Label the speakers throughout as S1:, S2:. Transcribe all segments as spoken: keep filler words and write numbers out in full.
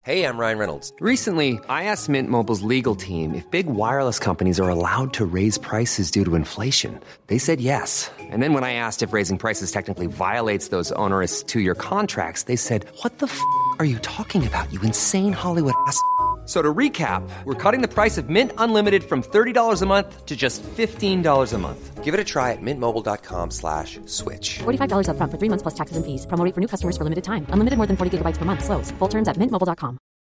S1: Hey, I'm Ryan Reynolds.
S2: Recently, I asked Mint Mobile's legal team if big wireless companies are allowed to raise prices due to inflation. They said yes. And then when I asked if raising prices technically violates those onerous two-year contracts, they said, what the f*** are you talking about, you insane Hollywood ass f- So to recap, we're cutting the price of Mint Unlimited from thirty dollars a month to just fifteen dollars a month.
S1: Give it a try at mintmobile.com slash switch.
S3: forty-five dollars up front for three months plus taxes and fees. Promo rate for new customers for limited time. Unlimited more than forty gigabytes per month. Slows full terms at mint mobile dot com.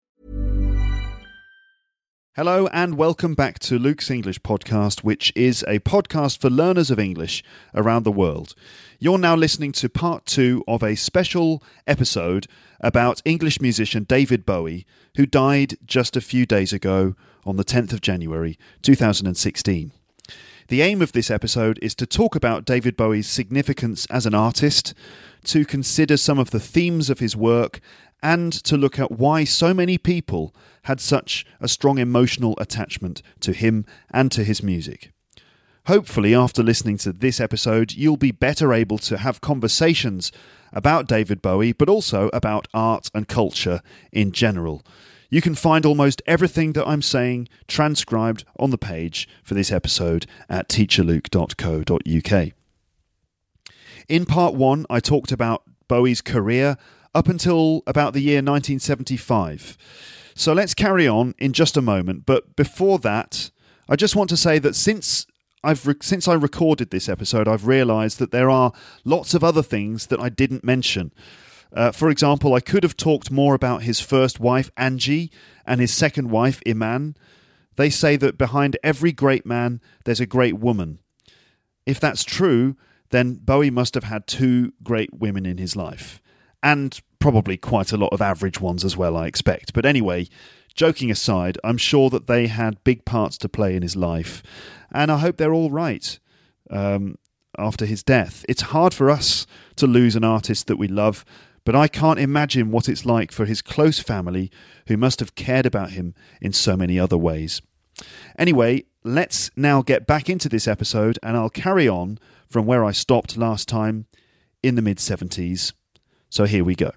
S4: Hello and welcome back to Luke's English Podcast, which is a podcast for learners of English around the world. You're now listening to part two of a special episode about English musician David Bowie, who died just a few days ago on the tenth of January two thousand sixteen. The aim of this episode is to talk about David Bowie's significance as an artist, to consider some of the themes of his work, and to look at why so many people had such a strong emotional attachment to him and to his music. Hopefully, after listening to this episode, you'll be better able to have conversations about David Bowie, but also about art and culture in general. You can find almost everything that I'm saying transcribed on the page for this episode at teacher luke dot co dot uk. In part one, I talked about Bowie's career up until about the year nineteen seventy-five. So let's carry on in just a moment. But before that, I just want to say that since I've re- since I recorded this episode, I've realised that there are lots of other things that I didn't mention. Uh, for example, I could have talked more about his first wife, Angie, and his second wife, Iman. They say that behind every great man, there's a great woman. If that's true, then Bowie must have had two great women in his life. And probably quite a lot of average ones as well, I expect. But anyway, joking aside, I'm sure that they had big parts to play in his life. And I hope they're all right um, after his death. It's hard for us to lose an artist that we love, but I can't imagine what it's like for his close family who must have cared about him in so many other ways. Anyway, let's now get back into this episode, and I'll carry on from where I stopped last time in the mid-seventies. So here we go.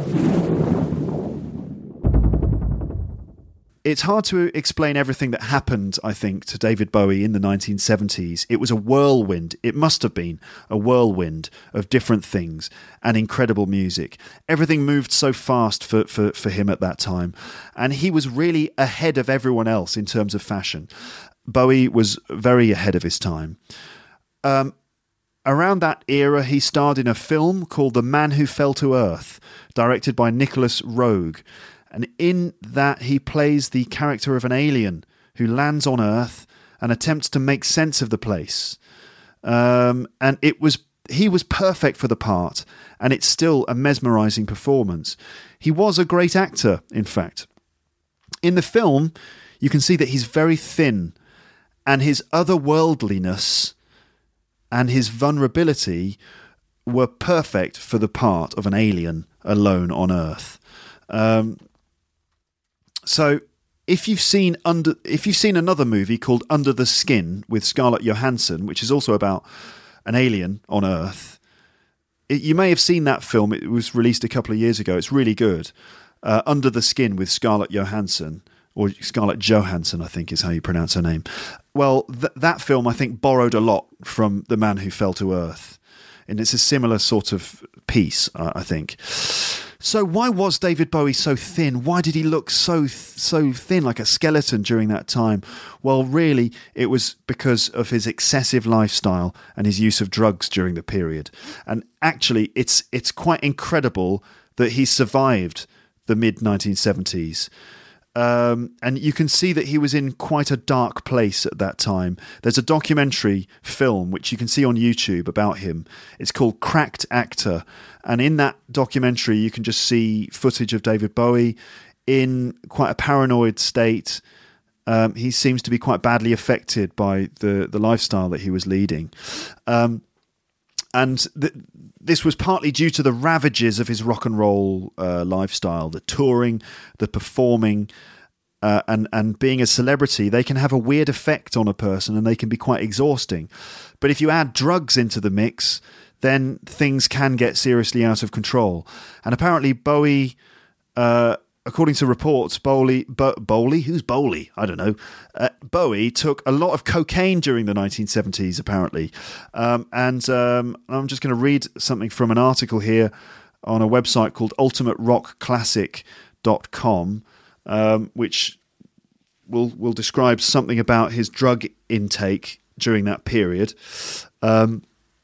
S4: It's hard to explain everything that happened, I think, to David Bowie in the nineteen seventies. It was a whirlwind. It must have been a whirlwind of different things and incredible music. Everything moved so fast for, for, for him at that time. And he was really ahead of everyone else in terms of fashion. Bowie was very ahead of his time. Um, around that era, he starred in a film called The Man Who Fell to Earth, directed by Nicholas Roeg. And in that, he plays the character of an alien who lands on Earth and attempts to make sense of the place. Um, and it was he was perfect for the part, and it's still a mesmerising performance. He was a great actor, in fact. In the film, you can see that he's very thin, and his otherworldliness and his vulnerability were perfect for the part of an alien alone on Earth. Um, so, if you've seen under, if you've seen another movie called Under the Skin with Scarlett Johansson, which is also about an alien on Earth, it, you may have seen that film. It was released a couple of years ago. It's really good. Uh, Under the Skin with Scarlett Johansson, or Scarlett Johansson, I think is how you pronounce her name. Well, th- that film, I think, borrowed a lot from The Man Who Fell to Earth. And it's a similar sort of piece, uh, I think. So why was David Bowie so thin? Why did he look so th- so thin, like a skeleton during that time? Well, really, it was because of his excessive lifestyle and his use of drugs during the period. And actually, it's it's quite incredible that he survived the mid nineteen seventies. Um, and you can see that he was in quite a dark place at that time. There's a documentary film which you can see on YouTube about him. It's called Cracked Actor. And in that documentary, you can just see footage of David Bowie in quite a paranoid state. Um, he seems to be quite badly affected by the, the lifestyle that he was leading. Um, and th- this was partly due to the ravages of his rock and roll uh, lifestyle, the touring, the performing, uh, and, and being a celebrity. They can have a weird effect on a person and they can be quite exhausting. But if you add drugs into the mix, then things can get seriously out of control. And apparently Bowie, uh, according to reports, Bowie, Bo- Bowie, who's Bowie? I don't know. Uh, Bowie took a lot of cocaine during the nineteen seventies, apparently. Um, and um, I'm just going to read something from an article here on a website called ultimate rock classic dot com, um, which will will describe something about his drug intake during that period. Um,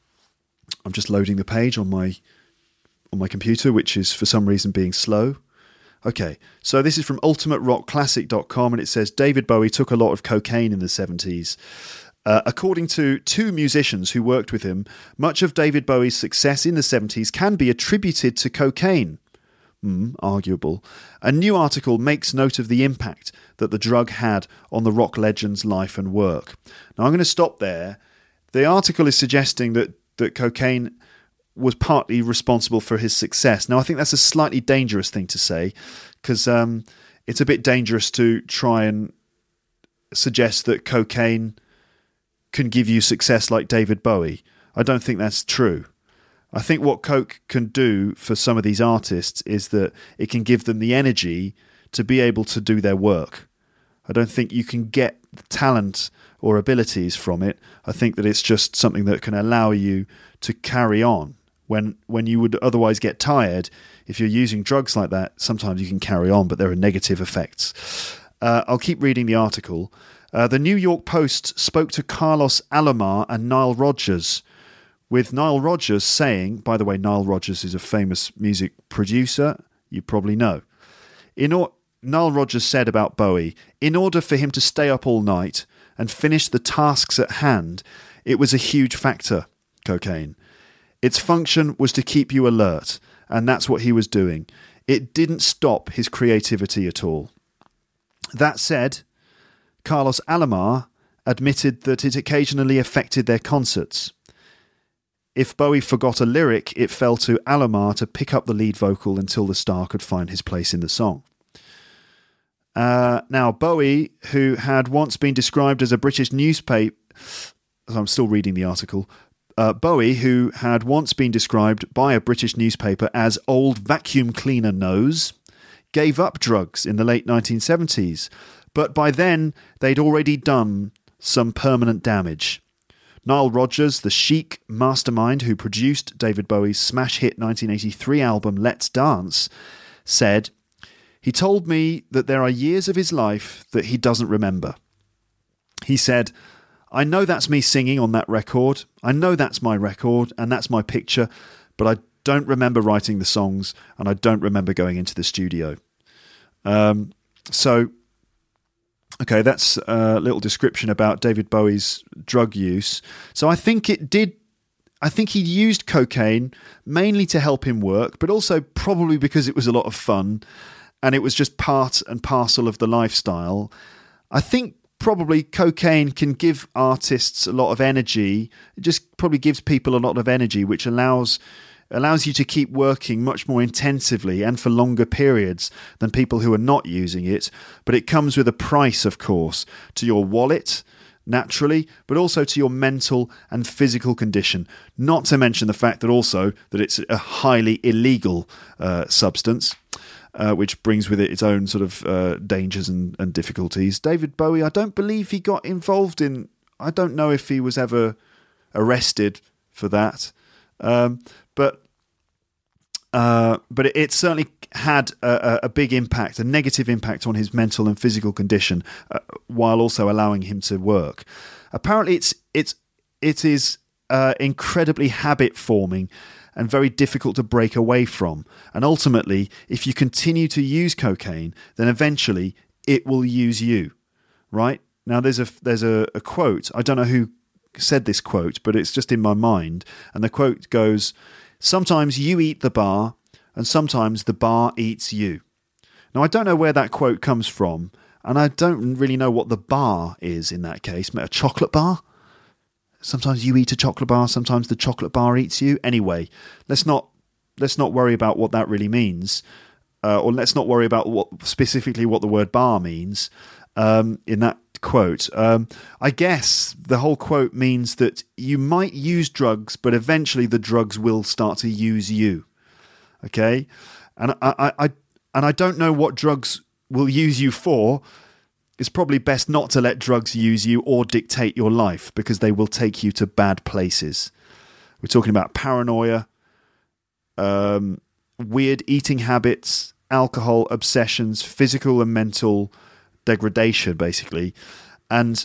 S4: I'm just loading the page on my on my computer, which is for some reason being slow. Okay, so this is from ultimate rock classic dot com, and it says David Bowie took a lot of cocaine in the seventies. Uh, according to two musicians who worked with him, much of David Bowie's success in the seventies can be attributed to cocaine. Hmm, arguable. A new article makes note of the impact that the drug had on the rock legend's life and work. Now, I'm going to stop there. The article is suggesting that, that cocaine was partly responsible for his success. Now, I think that's a slightly dangerous thing to say, because um, it's a bit dangerous to try and suggest that cocaine can give you success like David Bowie. I don't think that's true. I think what coke can do for some of these artists is that it can give them the energy to be able to do their work. I don't think you can get talent or abilities from it. I think that it's just something that can allow you to carry on. When when you would otherwise get tired, if you're using drugs like that, sometimes you can carry on, but there are negative effects. Uh, I'll keep reading the article. Uh, the New York Post spoke to Carlos Alomar and Nile Rodgers, with Nile Rodgers saying, by the way, Nile Rodgers is a famous music producer, you probably know. In or- Nile Rodgers said about Bowie, in order for him to stay up all night and finish the tasks at hand, it was a huge factor, cocaine. Its function was to keep you alert, and that's what he was doing. It didn't stop his creativity at all. That said, Carlos Alomar admitted that it occasionally affected their concerts. If Bowie forgot a lyric, it fell to Alomar to pick up the lead vocal until the star could find his place in the song. Uh, now, Bowie, who had once been described as a British newspaper... I'm still reading the article. Uh, Bowie, who had once been described by a British newspaper as old vacuum cleaner nose, gave up drugs in the late nineteen seventies, but by then they'd already done some permanent damage. Nile Rodgers, the chic mastermind who produced David Bowie's smash hit nineteen eighty-three album Let's Dance, said, "He told me that there are years of his life that he doesn't remember. He said, I know that's me singing on that record. I know that's my record and that's my picture, but I don't remember writing the songs and I don't remember going into the studio." Um, so, okay, that's a little description about David Bowie's drug use. So I think it did, I think he used cocaine mainly to help him work, but also probably because it was a lot of fun and it was just part and parcel of the lifestyle. I think probably cocaine can give artists a lot of energy. It just probably gives people a lot of energy, which allows allows you to keep working much more intensively and for longer periods than people who are not using it. But it comes with a price, of course, to your wallet, naturally, but also to your mental and physical condition. Not to mention the fact that also that it's a highly illegal uh, substance. Uh, which brings with it its own sort of uh, dangers and, and difficulties. David Bowie, I don't believe he got involved in... I don't know if he was ever arrested for that. Um, but uh, but it, it certainly had a, a big impact, a negative impact on his mental and physical condition, uh, while also allowing him to work. Apparently it's it's it is uh, incredibly habit-forming and very difficult to break away from. And ultimately, if you continue to use cocaine, then eventually it will use you, right? Now, there's a there's a, a quote. I don't know who said this quote, but it's just in my mind. And the quote goes, "Sometimes you eat the bar, and sometimes the bar eats you." Now, I don't know where that quote comes from, and I don't really know what the bar is in that case. A chocolate bar? Sometimes you eat a chocolate bar, sometimes the chocolate bar eats you. Anyway, let's not let's not worry about what that really means, uh, or let's not worry about what specifically what the word bar means um, in that quote. Um, I guess the whole quote means that you might use drugs, but eventually the drugs will start to use you. Okay, and I I I, and I don't know what drugs will use you for. It's probably best not to let drugs use you or dictate your life, because they will take you to bad places. We're talking about paranoia, um, weird eating habits, alcohol obsessions, physical and mental degradation, basically. And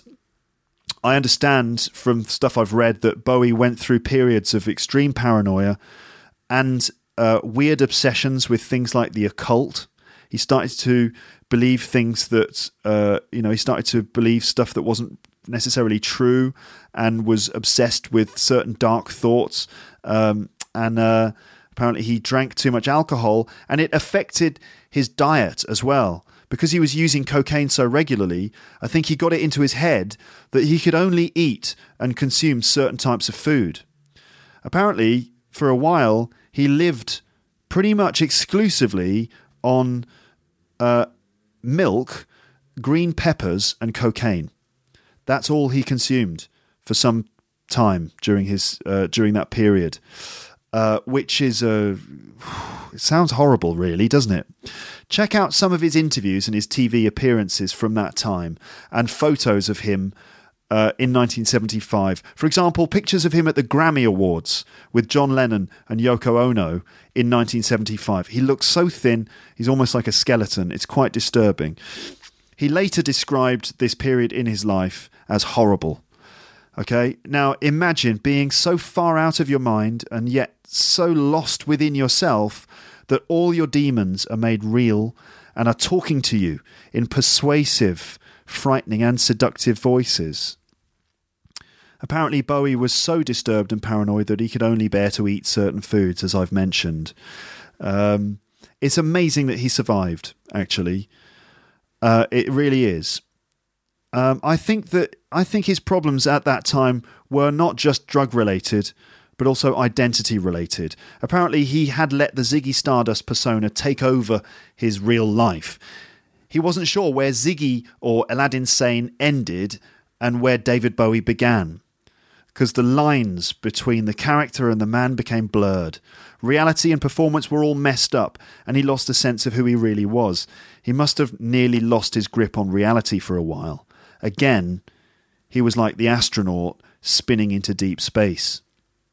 S4: I understand from stuff I've read that Bowie went through periods of extreme paranoia and uh, weird obsessions with things like the occult. He started to believe things that, uh, you know, he started to believe stuff that wasn't necessarily true, and was obsessed with certain dark thoughts. Um, and uh, apparently he drank too much alcohol, and it affected his diet as well. Because he was using cocaine so regularly, I think he got it into his head that he could only eat and consume certain types of food. Apparently, for a while, he lived pretty much exclusively on uh, milk, green peppers, and cocaine. That's all he consumed for some time during his uh, during that period, uh, which is a. It sounds horrible, really, doesn't it? Check out some of his interviews and his T V appearances from that time, and photos of him uh, in nineteen seventy-five. For example, pictures of him at the Grammy Awards with John Lennon and Yoko Ono in nineteen seventy-five. He looks so thin, he's almost like a skeleton. It's quite disturbing. He later described this period in his life as horrible. Okay, now imagine being so far out of your mind and yet so lost within yourself that all your demons are made real and are talking to you in persuasive, frightening and seductive voices. Apparently Bowie was so disturbed and paranoid that he could only bear to eat certain foods, as I've mentioned. Um, it's amazing that he survived, actually. Uh, it really is. Um, I think that I think his problems at that time were not just drug-related, but also identity-related. Apparently, he had let the Ziggy Stardust persona take over his real life. He wasn't sure where Ziggy or Aladdin Sane ended and where David Bowie began, because the lines between the character and the man became blurred. Reality and performance were all messed up, and he lost a sense of who he really was. He must have nearly lost his grip on reality for a while. Again, he was like the astronaut spinning into deep space.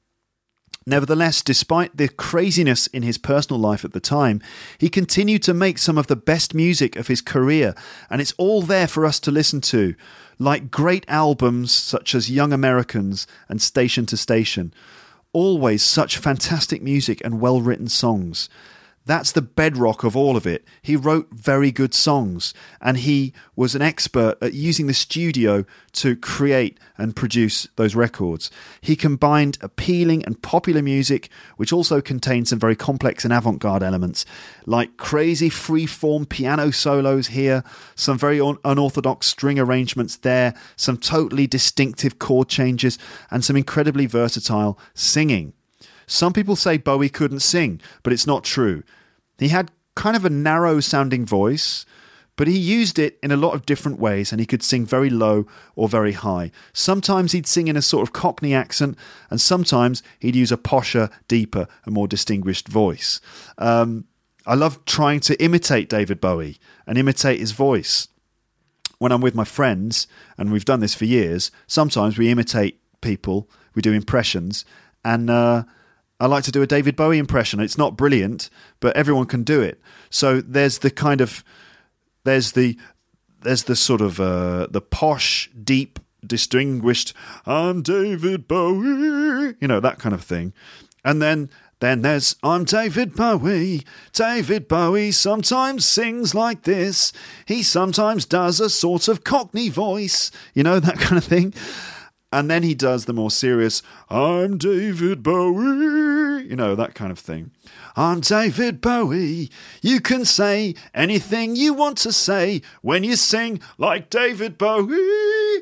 S4: Nevertheless, despite the craziness in his personal life at the time, he continued to make some of the best music of his career, and it's all there for us to listen to, like great albums such as Young Americans and Station to Station. Always such fantastic music and well-written songs. That's the bedrock of all of it. He wrote very good songs, and he was an expert at using the studio to create and produce those records. He combined appealing and popular music, which also contained some very complex and avant-garde elements, like crazy free-form piano solos here, some very un- unorthodox string arrangements there, some totally distinctive chord changes, and some incredibly versatile singing. Some people say Bowie couldn't sing, but it's not true. He had kind of a narrow-sounding voice, but he used it in a lot of different ways, and he could sing very low or very high. Sometimes he'd sing in a sort of Cockney accent, and sometimes he'd use a posher, deeper, and more distinguished voice. Um, I love trying to imitate David Bowie and imitate his voice. When I'm with my friends, and we've done this for years, sometimes we imitate people, we do impressions, and uh, I like to do a David Bowie impression. It's not brilliant, but everyone can do it. So there's the kind of, there's the, there's the sort of uh, the posh, deep, distinguished, I'm David Bowie, you know, that kind of thing. And then, then there's, I'm David Bowie. David Bowie sometimes sings like this. He sometimes does a sort of Cockney voice, you know, that kind of thing. And then he does the more serious, I'm David Bowie, you know, that kind of thing. I'm David Bowie. You can say anything you want to say when you sing like David Bowie.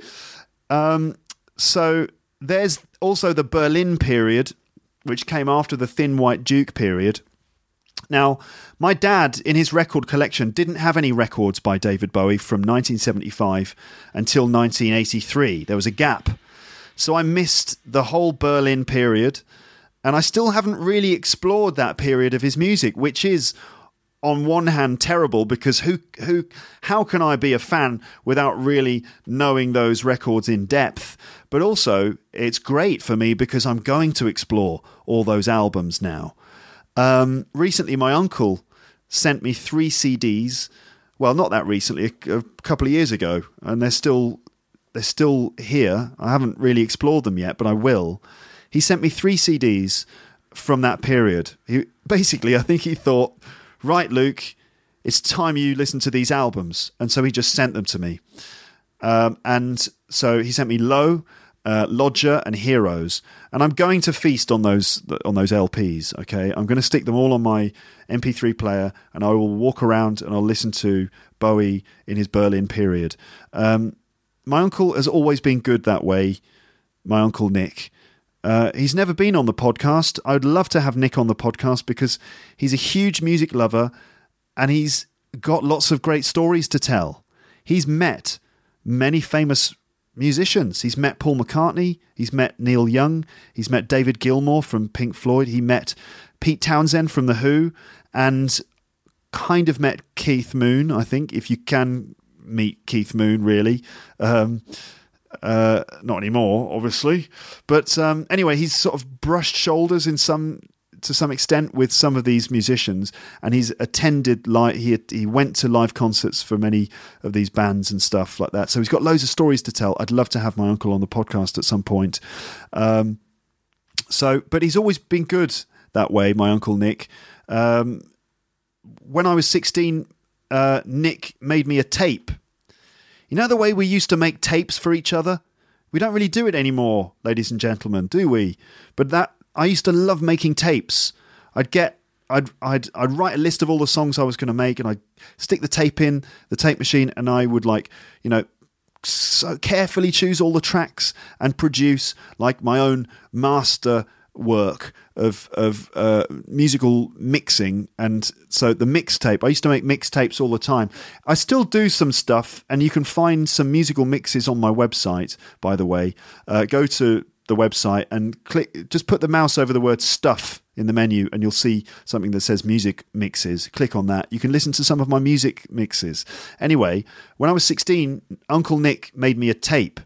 S4: Um, so there's also the Berlin period, which came after the Thin White Duke period. Now, my dad, in his record collection, didn't have any records by David Bowie from nineteen seventy-five until nineteen eighty-three. There was a gap. So I missed the whole Berlin period, and I still haven't really explored that period of his music, which is on one hand terrible, because who who how can I be a fan without really knowing those records in depth? But also it's great for me because I'm going to explore all those albums now. Um, recently, my uncle sent me three C Ds. Well, not that recently, a, a couple of years ago, and they're still they're still here. I haven't really explored them yet, but I will. He sent me three C Ds from that period. He basically, I think he thought, right, Luke, it's time you listen to these albums. And so he just sent them to me. Um, and so he sent me Low, uh, Lodger and Heroes. And I'm going to feast on those on those L Ps, okay? I'm going to stick them all on my M P three player, and I will walk around and I'll listen to Bowie in his Berlin period. Um, my uncle has always been good that way, my Uncle Nick. Uh, he's never been on the podcast. I'd love to have Nick on the podcast because he's a huge music lover and he's got lots of great stories to tell. He's met many famous musicians. He's met Paul McCartney. He's met Neil Young. He's met David Gilmour from Pink Floyd. He met Pete Townsend from The Who and kind of met Keith Moon, I think, if you can meet Keith Moon, really. Um Uh, not anymore, obviously. But um, anyway, he's sort of brushed shoulders in some to some extent with some of these musicians, and he's attended live. He he went to live concerts for many of these bands and stuff like that. So he's got loads of stories to tell. I'd love to have my uncle on the podcast at some point. Um, so, but he's always been good that way, my Uncle Nick. Um, when I was sixteen, uh, Nick made me a tape. You know the way we used to make tapes for each other? We don't really do it anymore, ladies and gentlemen, do we? But that I used to love making tapes. I'd get, I'd, I'd, I'd write a list of all the songs I was going to make, and I'd stick the tape in the tape machine, and I would like, you know, so carefully choose all the tracks and produce like my own master work of of uh, musical mixing. And so the mixtape, I used to make mixtapes all the time. I still do some stuff, and you can find some musical mixes on my website, by the way. Uh, go to the website and click, just put the mouse over the word stuff in the menu, and you'll see something that says music mixes. Click on that. You can listen to some of my music mixes. Anyway, when I was sixteen, Uncle Nick made me a tape.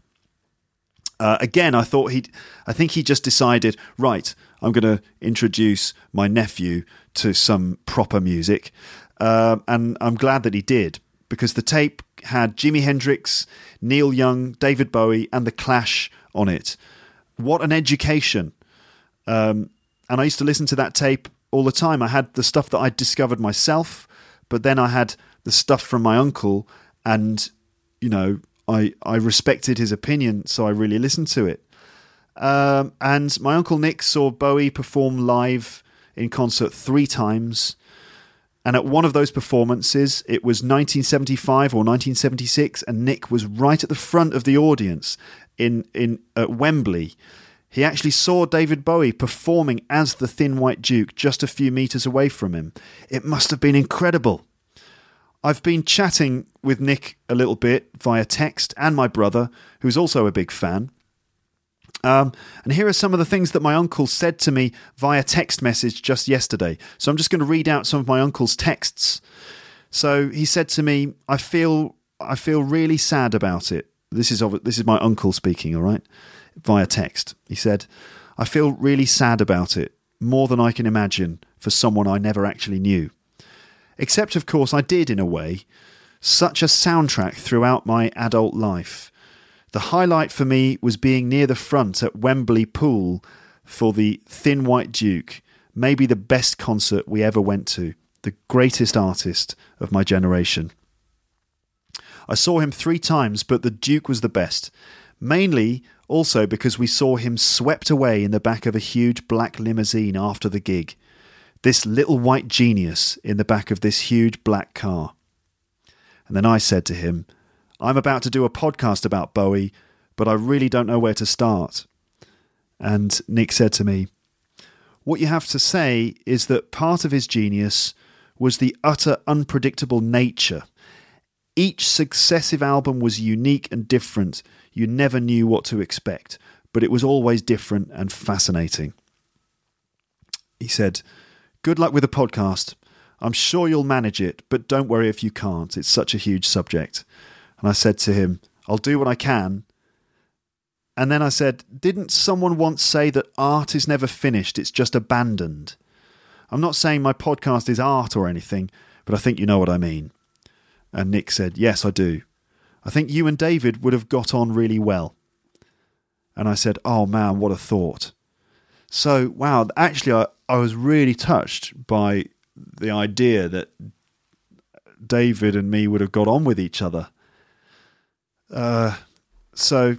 S4: Uh, again, I thought he'd, I think he just decided, right, I'm going to introduce my nephew to some proper music. Uh, and I'm glad that he did, because the tape had Jimi Hendrix, Neil Young, David Bowie, and The Clash on it. What an education. Um, and I used to listen to that tape all the time. I had the stuff that I'd discovered myself, but then I had the stuff from my uncle, and, you know, I, I respected his opinion, so I really listened to it. Um, and my Uncle Nick saw Bowie perform live in concert three times. And at one of those performances, it was nineteen seventy-five or nineteen seventy-six, and Nick was right at the front of the audience in, in at Wembley. He actually saw David Bowie performing as the Thin White Duke just a few metres away from him. It must have been incredible. I've been chatting with Nick a little bit via text, and my brother, who's also a big fan. Um, and here are some of the things that my uncle said to me via text message just yesterday. So I'm just going to read out some of my uncle's texts. So he said to me, I feel I feel really sad about it. This is this is my uncle speaking, all right, via text. He said, I feel really sad about it, more than I can imagine, for someone I never actually knew. Except, of course, I did in a way. Such a soundtrack throughout my adult life. The highlight for me was being near the front at Wembley Pool for the Thin White Duke, maybe the best concert we ever went to, the greatest artist of my generation. I saw him three times, but the Duke was the best, mainly also because we saw him swept away in the back of a huge black limousine after the gig. This little white genius in the back of this huge black car. And then I said to him, I'm about to do a podcast about Bowie, but I really don't know where to start. And Nick said to me, what you have to say is that part of his genius was the utter unpredictable nature. Each successive album was unique and different. You never knew what to expect, but it was always different and fascinating. He said, good luck with the podcast. I'm sure you'll manage it, but don't worry if you can't. It's such a huge subject. And I said to him, I'll do what I can. And then I said, didn't someone once say that art is never finished, it's just abandoned? I'm not saying my podcast is art or anything, but I think you know what I mean. And Nick said, yes, I do. I think you and David would have got on really well. And I said, oh man, what a thought. So, wow, actually I, I was really touched by the idea that David and me would have got on with each other. Uh, so...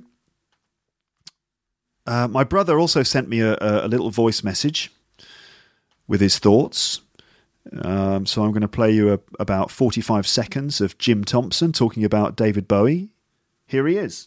S4: Uh, my brother also sent me a, a little voice message with his thoughts. Um, so I'm going to play you a, about forty-five seconds of Jim Thompson talking about David Bowie. Here he is.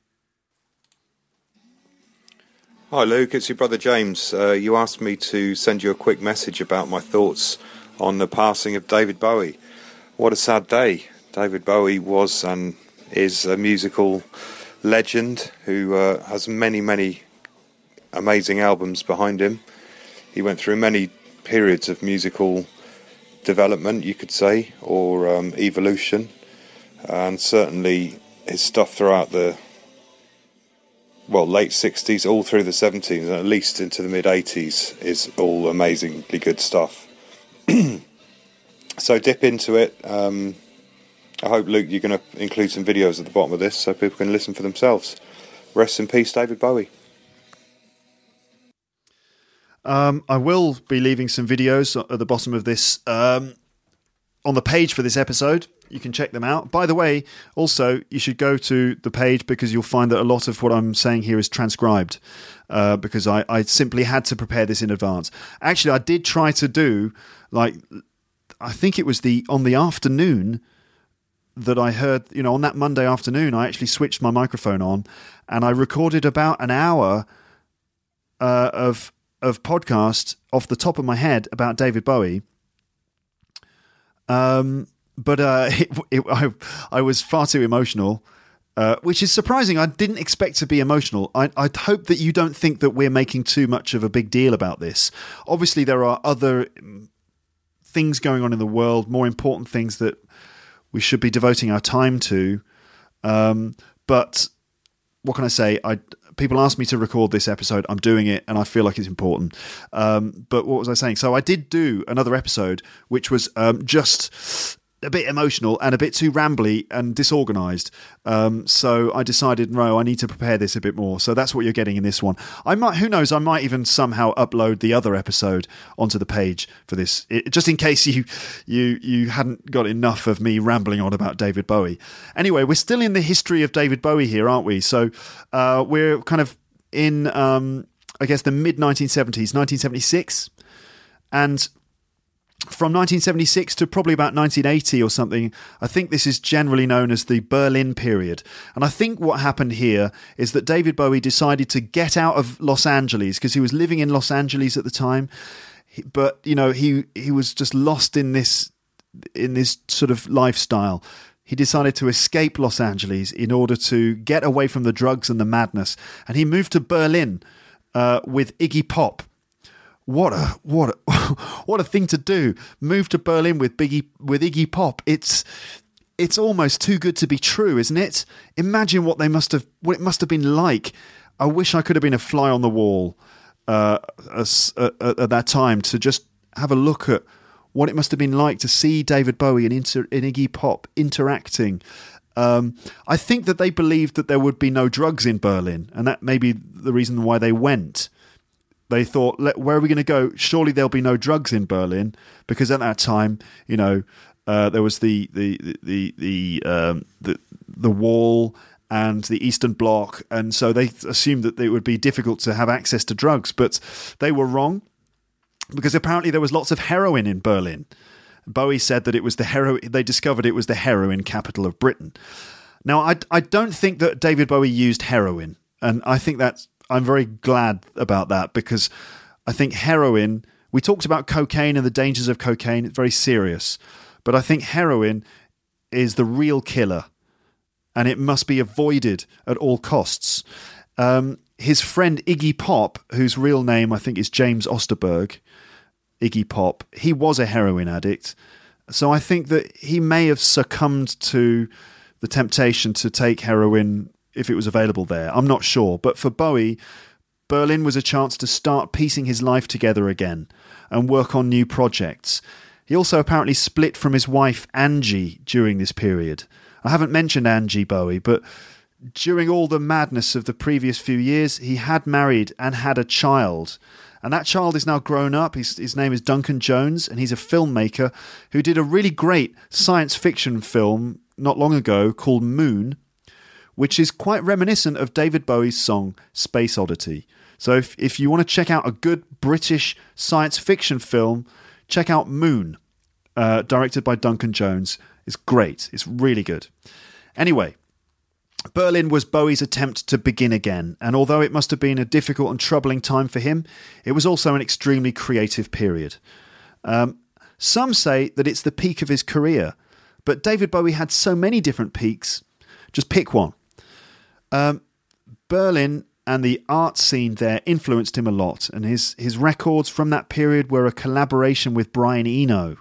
S5: Hi Luke, it's your brother James. Uh, you asked me to send you a quick message about my thoughts on the passing of David Bowie. What a sad day. David Bowie was and is a musical legend who uh, has many, many amazing albums behind him. He went through many periods of musical development, you could say, or um, evolution, and certainly his stuff throughout the well late sixties, all through the seventies, and at least into the mid eighties, is all amazingly good stuff. So dip into it. Um, I hope, Luke, you're going to include some videos at the bottom of this so people can listen for themselves. Rest in peace, David Bowie.
S4: Um, I will be leaving some videos at the bottom of this um, on the page for this episode. You can check them out. By the way, also, you should go to the page because you'll find that a lot of what I'm saying here is transcribed uh, because I, I simply had to prepare this in advance. Actually, I did try to do, like, I think it was the on the afternoon that I heard, you know, on that Monday afternoon, I actually switched my microphone on and I recorded about an hour uh, of of podcast off the top of my head about David Bowie. Um, but uh, it, it, I, I was far too emotional, uh, which is surprising. I didn't expect to be emotional. I, I hope that you don't think that we're making too much of a big deal about this. Obviously, there are other things going on in the world, more important things that we should be devoting our time to. Um, but what can I say? I people asked me to record this episode. I'm doing it, and I feel like it's important. Um, but what was I saying? So I did do another episode, which was um, just a bit emotional and a bit too rambly and disorganised. Um, so I decided, no, I need to prepare this a bit more. So that's what you're getting in this one. I might, who knows, I might even somehow upload the other episode onto the page for this, it, just in case you, you, you hadn't got enough of me rambling on about David Bowie. Anyway, we're still in the history of David Bowie here, aren't we? So uh, we're kind of in, um, I guess, the mid nineteen seventies, nineteen seventy-six. And from nineteen seventy-six to probably about nineteen eighty or something, I think this is generally known as the Berlin period. And I think what happened here is that David Bowie decided to get out of Los Angeles because he was living in Los Angeles at the time. But, you know, he he was just lost in this in this sort of lifestyle. He decided to escape Los Angeles in order to get away from the drugs and the madness. And he moved to Berlin uh, with Iggy Pop. What a what a, what a thing to do! Move to Berlin with Biggie with Iggy Pop. It's it's almost too good to be true, isn't it? Imagine what they must have what it must have been like. I wish I could have been a fly on the wall uh, at, at, at that time to just have a look at what it must have been like to see David Bowie and, inter, and Iggy Pop interacting. Um, I think that they believed that there would be no drugs in Berlin, and that may be the reason why they went. They thought, where are we going to go? Surely there'll be no drugs in Berlin, because at that time, you know, uh, there was the the the the um, the the wall and the Eastern Bloc, and so they assumed that it would be difficult to have access to drugs. But they were wrong, because apparently there was lots of heroin in Berlin. Bowie said that it was the heroin. They discovered it was the heroin capital of Britain. Now, I I don't think that David Bowie used heroin, and I think that's. I'm very glad about that, because I think heroin, we talked about cocaine and the dangers of cocaine, it's very serious, but I think heroin is the real killer and it must be avoided at all costs. Um, his friend Iggy Pop, whose real name I think is James Osterberg, Iggy Pop, he was a heroin addict. So I think that he may have succumbed to the temptation to take heroin if it was available there. I'm not sure. But for Bowie, Berlin was a chance to start piecing his life together again and work on new projects. He also apparently split from his wife Angie during this period. I haven't mentioned Angie Bowie, but during all the madness of the previous few years, he had married and had a child. And that child is now grown up. His, his name is Duncan Jones, and he's a filmmaker who did a really great science fiction film not long ago called Moon, which is quite reminiscent of David Bowie's song Space Oddity. So if, if you want to check out a good British science fiction film, check out Moon, uh, directed by Duncan Jones. It's great. It's really good. Anyway, Berlin was Bowie's attempt to begin again, and although it must have been a difficult and troubling time for him, it was also an extremely creative period. Um, some say that it's the peak of his career, but David Bowie had so many different peaks. Just pick one. Um, Berlin and the art scene there influenced him a lot, and his, his records from that period were a collaboration with Brian Eno.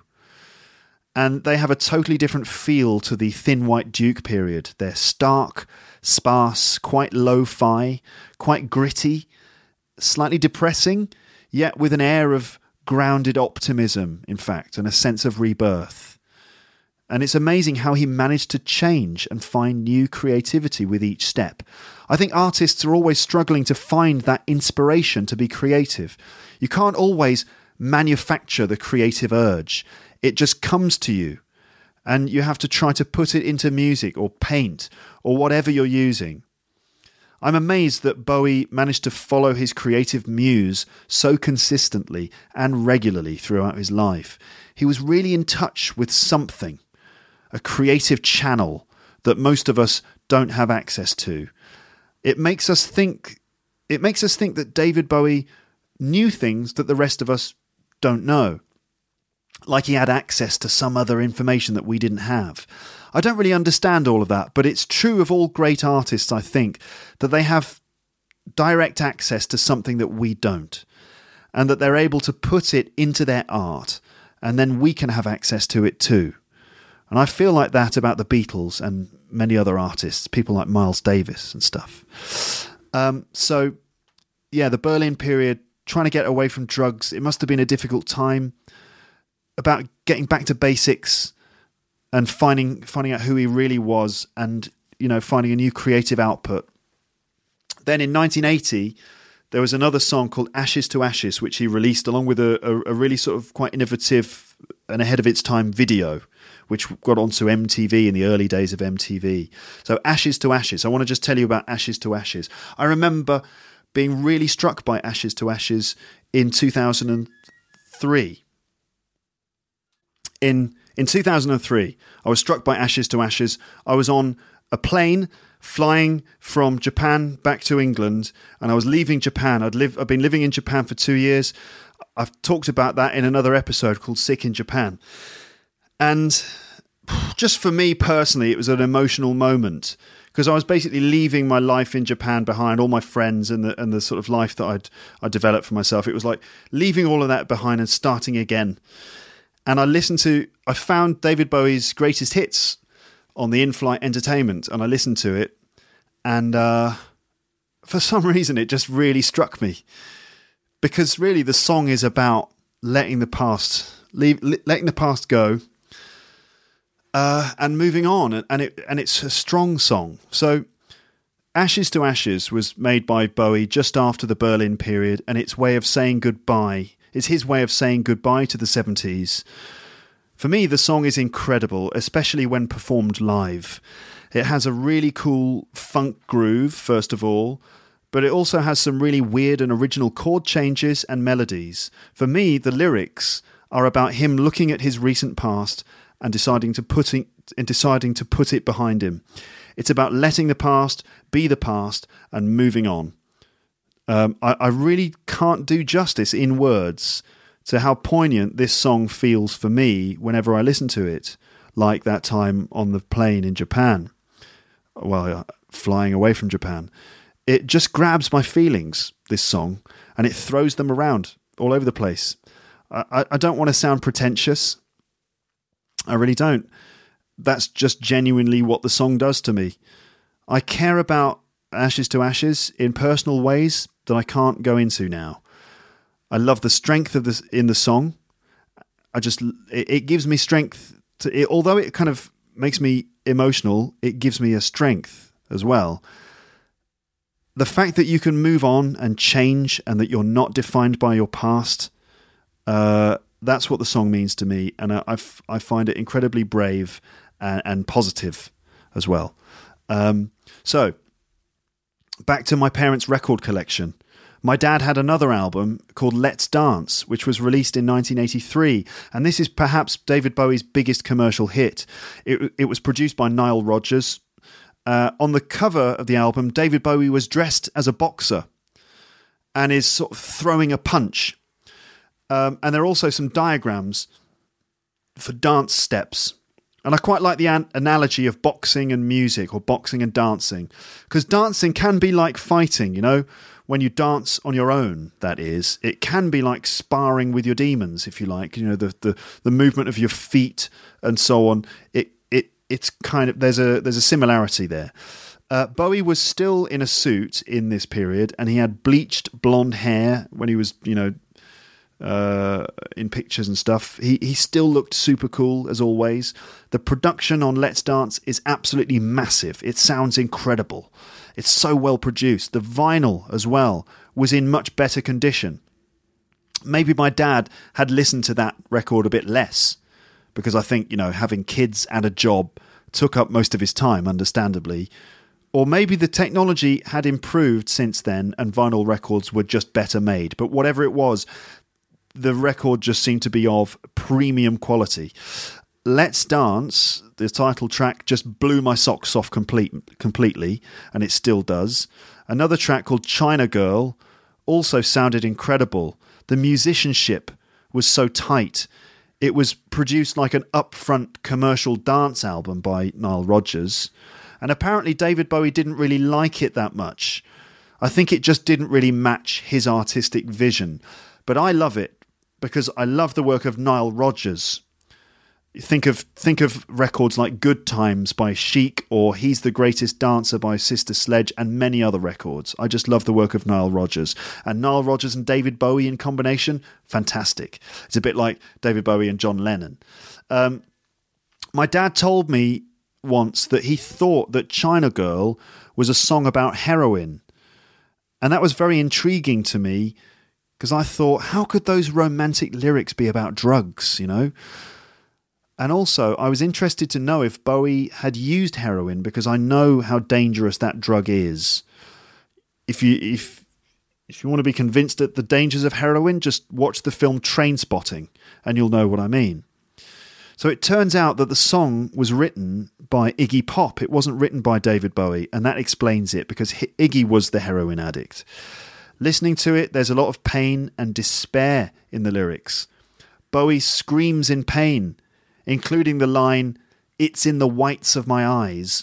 S4: And they have a totally different feel to the Thin White Duke period. They're stark, sparse, quite lo-fi, quite gritty, slightly depressing, yet with an air of grounded optimism, in fact, and a sense of rebirth. And it's amazing how he managed to change and find new creativity with each step. I think artists are always struggling to find that inspiration to be creative. You can't always manufacture the creative urge. It just comes to you, and you have to try to put it into music or paint or whatever you're using. I'm amazed that Bowie managed to follow his creative muse so consistently and regularly throughout his life. He was really in touch with something, a creative channel that most of us don't have access to. It makes us think, it makes us think that David Bowie knew things that the rest of us don't know. Like he had access to some other information that we didn't have. I don't really understand all of that, but it's true of all great artists, I think, that they have direct access to something that we don't, and that they're able to put it into their art, and then we can have access to it too. And I feel like that about the Beatles and many other artists, people like Miles Davis and stuff. Um, so, yeah, the Berlin period, trying to get away from drugs, it must have been a difficult time. About getting back to basics and finding finding out who he really was, and, you know, finding a new creative output. Then in nineteen eighty, there was another song called Ashes to Ashes, which he released along with a, a, a really sort of quite innovative and ahead of its time video, which got onto M T V in the early days of M T V. So Ashes to Ashes. I want to just tell you about Ashes to Ashes. I remember being really struck by Ashes to Ashes in two thousand three. In in two thousand three, I was struck by Ashes to Ashes. I was on a plane flying from Japan back to England, and I was leaving Japan. I'd live, I've been living in Japan for two years. I've talked about that in another episode called Sick in Japan. And just for me personally, it was an emotional moment, because I was basically leaving my life in Japan behind, all my friends and the and the sort of life that I'd I developed for myself. It was like leaving all of that behind and starting again. And I listened to, I found David Bowie's greatest hits on the in-flight entertainment, and I listened to it, and uh, for some reason it just really struck me, because really the song is about letting the past, leave, letting the past go, uh, and moving on, and it and it's a strong song. So, Ashes to Ashes was made by Bowie just after the Berlin period, and its way of saying goodbye. It's his way of saying goodbye to the seventies. For me, the song is incredible, especially when performed live. It has a really cool funk groove, first of all, but it also has some really weird and original chord changes and melodies. For me, the lyrics are about him looking at his recent past and deciding to put it, and deciding to put it behind him. It's about letting the past be the past and moving on. Um, I, I really can't do justice in words to how poignant this song feels for me whenever I listen to it, like that time on the plane in Japan, well, flying away from Japan. It just grabs my feelings, this song, and it throws them around all over the place. I, I don't want to sound pretentious. I really don't. That's just genuinely what the song does to me. I care about Ashes to Ashes in personal ways that I can't go into now. I love the strength of this in the song. I just it, it gives me strength to it, although it kind of makes me emotional, it gives me a strength as well. The fact that you can move on and change and that you're not defined by your past, uh, that's what the song means to me. And I, I, f- I find it incredibly brave and, and positive as well. Um, so, back to my parents' record collection. My dad had another album called Let's Dance, which was released in nineteen eighty-three, and this is perhaps David Bowie's biggest commercial hit. It, it was produced by Nile Rodgers. Uh, on the cover of the album, David Bowie was dressed as a boxer and is sort of throwing a punch. Um, and there are also some diagrams for dance steps. And I quite like the an- analogy of boxing and music, or boxing and dancing, because dancing can be like fighting, you know. When you dance on your own, that is, it can be like sparring with your demons, if you like. You know, the the, the movement of your feet and so on. It it it's kind of there's a there's a similarity there. Uh, Bowie was still in a suit in this period, and he had bleached blonde hair when he was, you know, uh, in pictures and stuff. He he still looked super cool as always. The production on Let's Dance is absolutely massive. It sounds incredible. It's so well produced. The vinyl as well was in much better condition. Maybe my dad had listened to that record a bit less, because I think, you know, having kids and a job took up most of his time, understandably. Or maybe the technology had improved since then and vinyl records were just better made. But whatever it was, the record just seemed to be of premium quality. Let's Dance, the title track, just blew my socks off complete, completely, and it still does. Another track called China Girl also sounded incredible. The musicianship was so tight. It was produced like an upfront commercial dance album by Nile Rodgers, and apparently David Bowie didn't really like it that much. I think it just didn't really match his artistic vision. But I love it because I love the work of Nile Rodgers. Think of think of records like Good Times by Chic, or He's the Greatest Dancer by Sister Sledge, and many other records. I just love the work of Nile Rodgers. And Nile Rodgers and David Bowie in combination, fantastic. It's a bit like David Bowie and John Lennon. Um, my dad told me once that he thought that China Girl was a song about heroin. And that was very intriguing to me, because I thought, how could those romantic lyrics be about drugs, you know? And also, I was interested to know if Bowie had used heroin, because I know how dangerous that drug is. If you if if you want to be convinced at the dangers of heroin, just watch the film Trainspotting, and you'll know what I mean. So it turns out that the song was written by Iggy Pop. It wasn't written by David Bowie, and that explains it, because Iggy was the heroin addict. Listening to it, there's a lot of pain and despair in the lyrics. Bowie screams in pain, including the line, "It's in the whites of my eyes."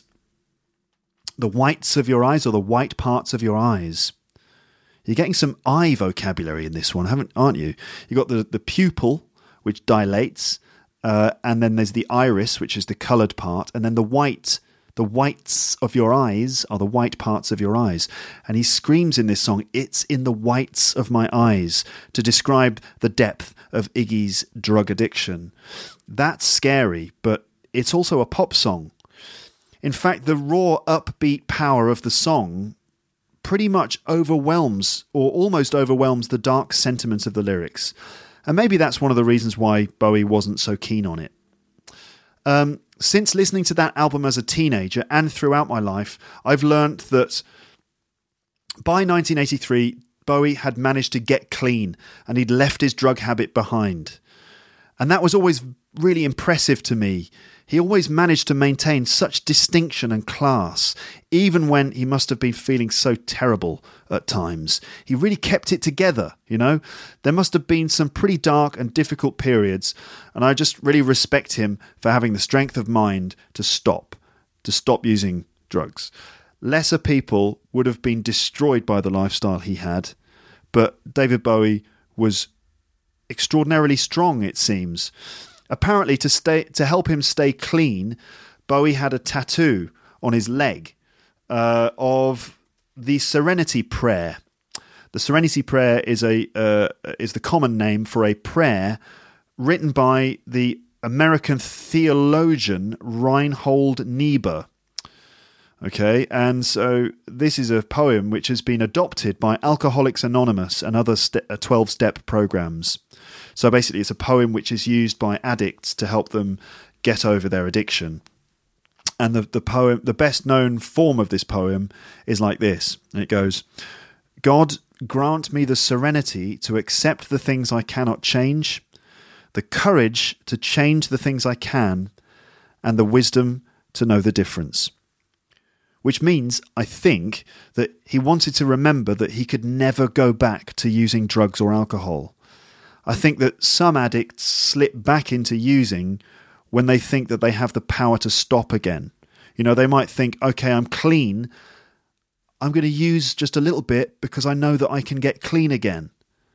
S4: The whites of your eyes, or the white parts of your eyes. You're getting some eye vocabulary in this one, haven't aren't you? You've got the, the pupil, which dilates, uh, and then there's the iris, which is the coloured part, and then the white, the whites of your eyes are the white parts of your eyes. And he screams in this song, "It's in the whites of my eyes," to describe the depth of Iggy's drug addiction. That's scary, but it's also a pop song. In fact, the raw, upbeat power of the song pretty much overwhelms, or almost overwhelms, the dark sentiment of the lyrics. And maybe that's one of the reasons why Bowie wasn't so keen on it. Um, since listening to that album as a teenager and throughout my life, I've learnt that by nineteen eighty-three, Bowie had managed to get clean and he'd left his drug habit behind. And that was always really impressive to me. He always managed to maintain such distinction and class, even when he must have been feeling so terrible at times. He really kept it together, you know. There must have been some pretty dark and difficult periods, and I just really respect him for having the strength of mind to stop, to stop using drugs. Lesser people would have been destroyed by the lifestyle he had, but David Bowie was extraordinarily strong, it seems. Apparently, to stay to help him stay clean, Bowie had a tattoo on his leg uh, of the Serenity Prayer. The Serenity Prayer is a uh, is the common name for a prayer written by the American theologian Reinhold Niebuhr. Okay, and so this is a poem which has been adopted by Alcoholics Anonymous and other twelve-step programs. So basically it's a poem which is used by addicts to help them get over their addiction. And the, the poem, the best known form of this poem is like this. And it goes, God, grant me the serenity to accept the things I cannot change, the courage to change the things I can, and the wisdom to know the difference. Which means, I think, that he wanted to remember that he could never go back to using drugs or alcohol. I think that some addicts slip back into using when they think that they have the power to stop again. You know, they might think, okay, I'm clean. I'm going to use just a little bit because I know that I can get clean again.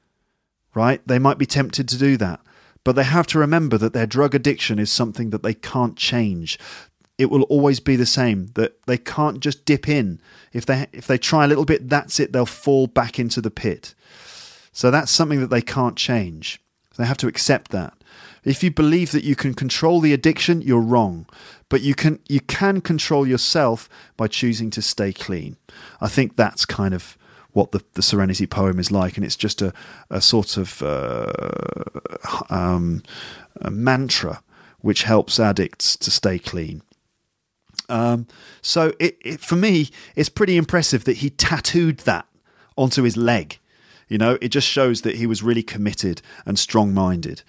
S4: Right? They might be tempted to do that. But they have to remember that their drug addiction is something that they can't change. It will always be the same, that they can't just dip in. If they if they try a little bit, that's it. They'll fall back into the pit. So that's something that they can't change. They have to accept that. If you believe that you can control the addiction, you're wrong. But you can you can control yourself by choosing to stay clean. I think that's kind of what the, the Serenity poem is like, and it's just a, a sort of uh, um, a mantra which helps addicts to stay clean. Um, so it, it, for me, it's pretty impressive that he tattooed that onto his leg. You know, it just shows that he was really committed and strong-minded.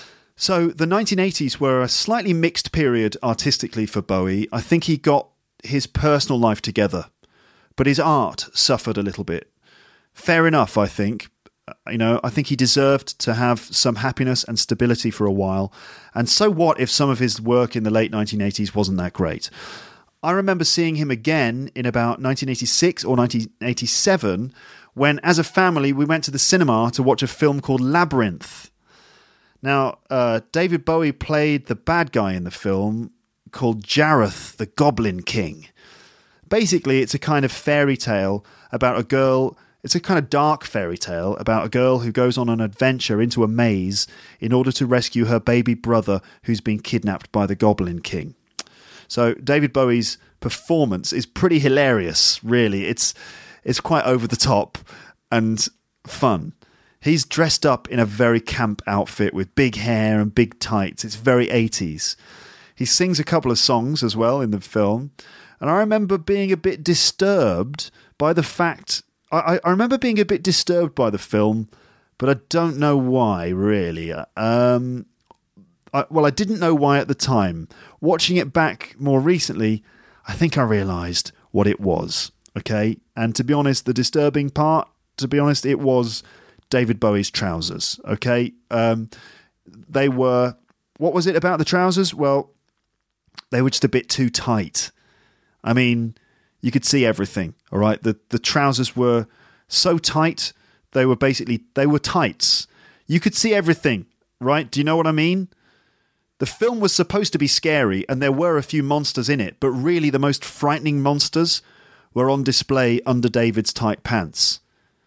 S4: So the nineteen eighties were a slightly mixed period artistically for Bowie. I think he got his personal life together, but his art suffered a little bit. Fair enough, I think. You know, I think he deserved to have some happiness and stability for a while. And so what if some of his work in the late nineteen eighties wasn't that great? I remember seeing him again in about nineteen eighty-six or nineteen eighty-seven when, as a family, we went to the cinema to watch a film called Labyrinth. Now, uh, David Bowie played the bad guy in the film called Jareth, the Goblin King. Basically, it's a kind of fairy tale about a girl... It's a kind of dark fairy tale about a girl who goes on an adventure into a maze in order to rescue her baby brother who's been kidnapped by the Goblin King. So David Bowie's performance is pretty hilarious, really. It's it's quite over the top and fun. He's dressed up in a very camp outfit with big hair and big tights. It's very eighties. He sings a couple of songs as well in the film. And I remember being a bit disturbed by the fact... I, I remember being a bit disturbed by the film, but I don't know why, really. Um, I, well, I didn't know why at the time. Watching it back more recently, I think I realised what it was, okay? And to be honest, the disturbing part, to be honest, it was David Bowie's trousers, okay? Um, they were... What was it about the trousers? Well, they were just a bit too tight. I mean... You could see everything, all right? The the trousers were so tight, they were basically, they were tights. You could see everything, right? Do you know what I mean? The film was supposed to be scary, and there were a few monsters in it, but really the most frightening monsters were on display under David's tight pants.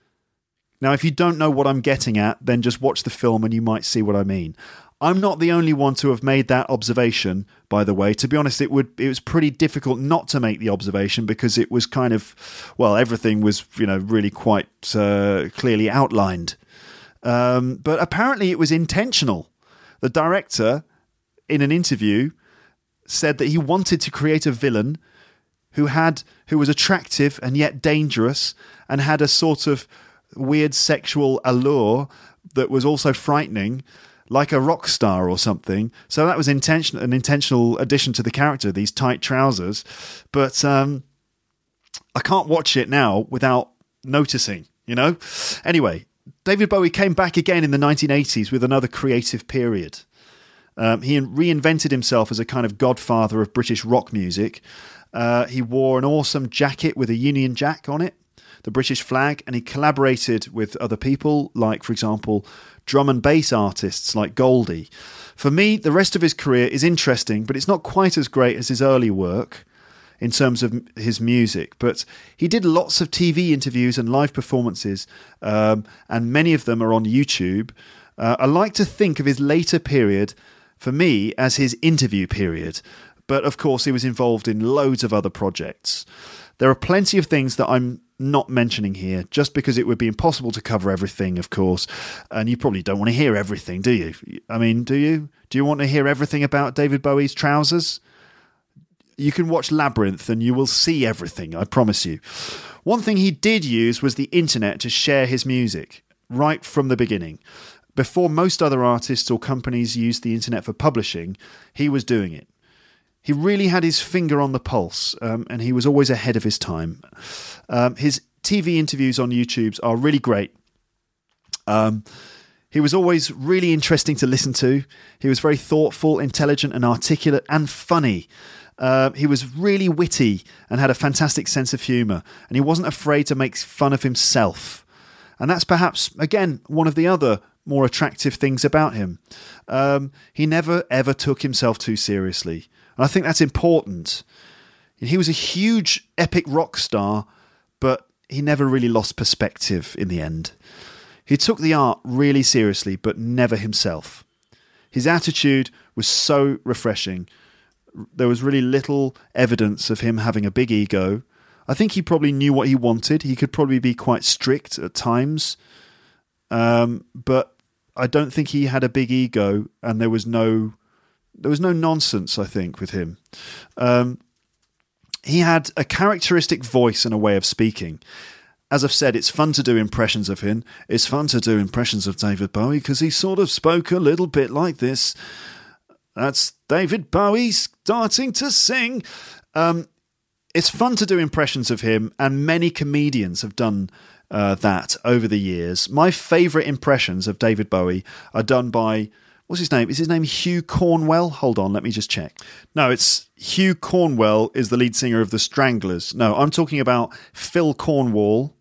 S4: Now, if you don't know what I'm getting at, then just watch the film and you might see what I mean. I'm not the only one to have made that observation, by the way. To be honest, it would it was pretty difficult not to make the observation because it was kind of, well, everything was, you know, really quite uh, clearly outlined. Um, but apparently it was intentional. The director, in an interview, said that he wanted to create a villain who had who was attractive and yet dangerous and had a sort of weird sexual allure that was also frightening, like a rock star or something. So that was intention, an intentional addition to the character, these tight trousers. But um, I can't watch it now without noticing, you know? Anyway, David Bowie came back again in the nineteen eighties with another creative period. Um, he reinvented himself as a kind of godfather of British rock music. Uh, he wore an awesome jacket with a Union Jack on it. the British flag, and he collaborated with other people, like, for example, drum and bass artists like Goldie. For me, the rest of his career is interesting, but it's not quite as great as his early work in terms of his music. But he did lots of T V interviews and live performances, um, and many of them are on YouTube. Uh, I like to think of his later period, for me, as his interview period. But of course, he was involved in loads of other projects. There are plenty of things that I'm not mentioning here, just because it would be impossible to cover everything, of course. And you probably don't want to hear everything, do you? I mean, do you? Do you want to hear everything about David Bowie's trousers? You can watch Labyrinth and you will see everything, I promise you. One thing he did use was the internet to share his music, right from the beginning. Before most other artists or companies used the internet for publishing, he was doing it. He really had his finger on the pulse, um, and he was always ahead of his time. Um, his T V interviews on YouTube are really great. Um, he was always really interesting to listen to. He was very thoughtful, intelligent and articulate and funny. Uh, he was really witty and had a fantastic sense of humour, and he wasn't afraid to make fun of himself. And that's perhaps, again, one of the other more attractive things about him. Um, he never, ever took himself too seriously. And I think that's important. He was a huge, epic rock star, but he never really lost perspective in the end. He took the art really seriously, but never himself. His attitude was so refreshing. There was really little evidence of him having a big ego. I think he probably knew what he wanted. He could probably be quite strict at times. Um, but I don't think he had a big ego, and there was no there was no nonsense, I think, with him. Um, he had a characteristic voice and a way of speaking. As I've said, it's fun to do impressions of him. It's fun to do impressions of David Bowie because he sort of spoke a little bit like this. That's David Bowie starting to sing. Um, it's fun to do impressions of him, and many comedians have done uh, that over the years. My favourite impressions of David Bowie are done by, what's his name? Is his name Hugh Cornwell? Hold on, let me just check. No, it's Hugh Cornwell is the lead singer of The Stranglers. No, I'm talking about Phil Cornwall.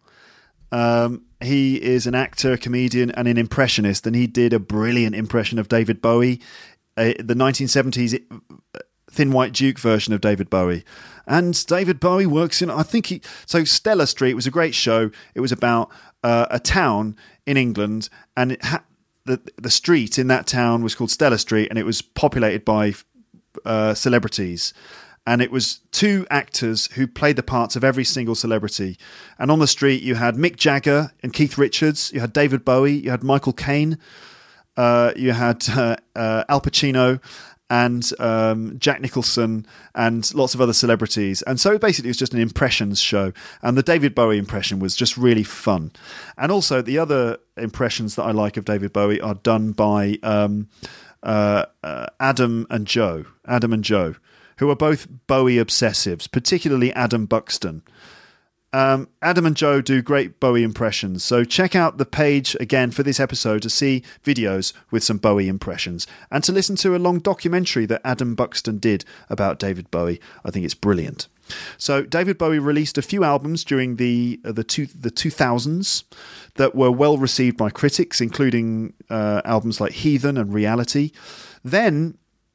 S4: Um, he is an actor, comedian, and an impressionist, and he did a brilliant impression of David Bowie. Uh, the nineteen seventies Thin White Duke version of David Bowie. And David Bowie works in, I think he, so Stella Street was a great show. It was about uh, a town in England, and it ha- the, the street in that town was called Stella Street, and it was populated by uh, celebrities. And it was two actors who played the parts of every single celebrity. And on the street, you had Mick Jagger and Keith Richards, you had David Bowie, you had Michael Caine, Uh, you had uh, uh, Al Pacino and um, Jack Nicholson and lots of other celebrities. And so basically it was just an impressions show. And the David Bowie impression was just really fun. And also the other impressions that I like of David Bowie are done by um, uh, uh, Adam and Joe. Adam and Joe, who are both Bowie obsessives, particularly Adam Buxton. Um, Adam and Joe do great Bowie impressions, so check out the page again for this episode to see videos with some Bowie impressions and to listen to a long documentary that Adam Buxton did about David Bowie. I think it's brilliant. So David Bowie released a few albums during the uh, the two the two thousands that were well received by critics, including uh, albums like Heathen and Reality. Then,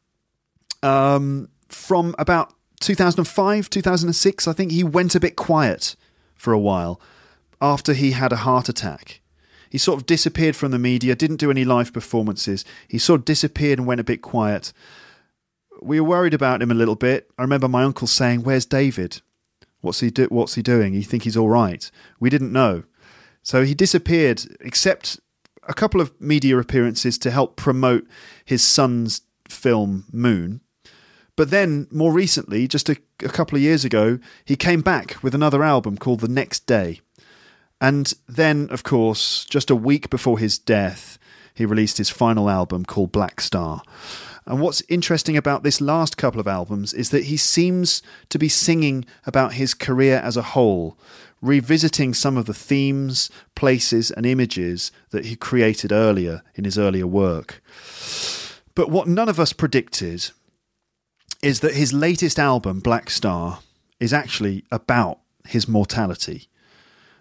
S4: um, from about two thousand five, two thousand six, I think he went a bit quiet for a while after he had a heart attack. He sort of disappeared from the media, didn't do any live performances. He sort of disappeared and went a bit quiet. We were worried about him a little bit. I remember my uncle saying, "Where's David? What's he do? What's he doing? You think he's all right?" We didn't know. So he disappeared, except a couple of media appearances to help promote his son's film, Moon. But then, more recently, just a, a couple of years ago, he came back with another album called The Next Day. And then, of course, just a week before his death, he released his final album called Black Star. And what's interesting about this last couple of albums is that he seems to be singing about his career as a whole, revisiting some of the themes, places and images that he created earlier in his earlier work. But what none of us predicted is that his latest album, Black Star, is actually about his mortality.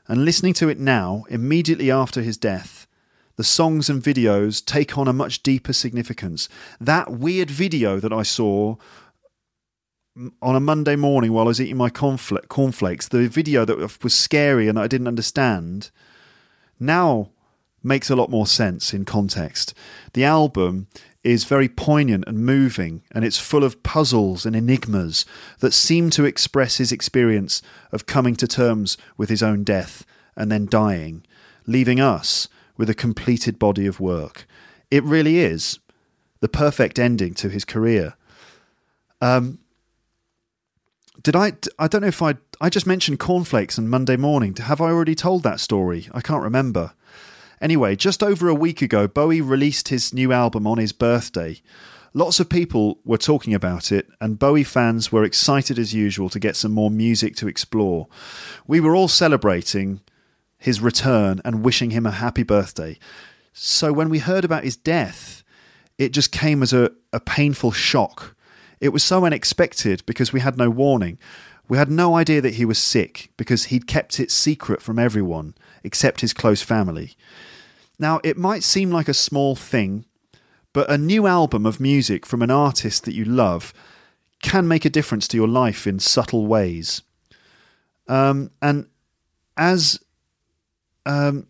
S4: And listening to it now, immediately after his death, the songs and videos take on a much deeper significance. That weird video that I saw on a Monday morning while I was eating my cornfl- cornflakes, the video that was scary and that I didn't understand, now makes a lot more sense in context. The album is very poignant and moving, and it's full of puzzles and enigmas that seem to express his experience of coming to terms with his own death and then dying, leaving us with a completed body of work. It really is the perfect ending to his career. Um, did I? I don't know if I. I just mentioned cornflakes and Monday morning. Have I already told that story? I can't remember. Anyway, just over a week ago, Bowie released his new album on his birthday. Lots of people were talking about it, and Bowie fans were excited as usual to get some more music to explore. We were all celebrating his return and wishing him a happy birthday. So when we heard about his death, it just came as a, a painful shock. It was so unexpected because we had no warning. We had no idea that he was sick because he'd kept it secret from everyone except his close family. Now, it might seem like a small thing, but a new album of music from an artist that you love can make a difference to your life in subtle ways. Um, and as um,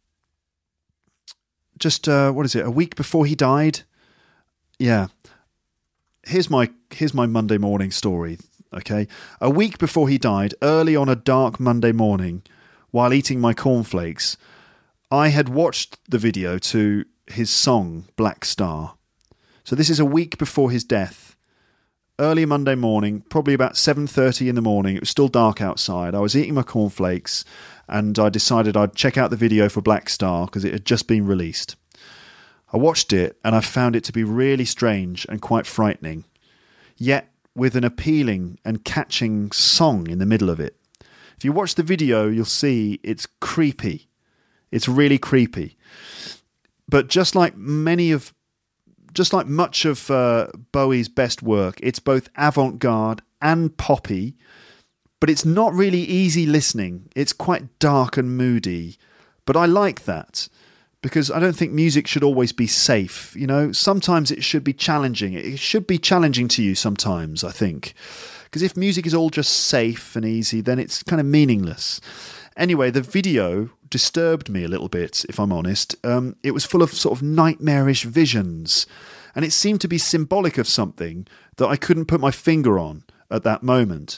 S4: just, uh, what is it, a week before he died? Yeah. Here's my here's my Monday morning story, okay? A week before he died, early on a dark Monday morning, while eating my cornflakes, I had watched the video to his song, Black Star. So this is a week before his death. Early Monday morning, probably about seven thirty in the morning. It was still dark outside. I was eating my cornflakes and I decided I'd check out the video for Black Star because it had just been released. I watched it and I found it to be really strange and quite frightening, yet with an appealing and catching song in the middle of it. If you watch the video, you'll see it's creepy. It's really creepy. But just like many of, just like much of uh, Bowie's best work, it's both avant-garde and poppy, but it's not really easy listening. It's quite dark and moody, but I like that because I don't think music should always be safe. You know, sometimes it should be challenging. It should be challenging to you sometimes, I think. Because if music is all just safe and easy, then it's kind of meaningless. Anyway, the video disturbed me a little bit, if I'm honest. Um, it was full of sort of nightmarish visions, and it seemed to be symbolic of something that I couldn't put my finger on at that moment.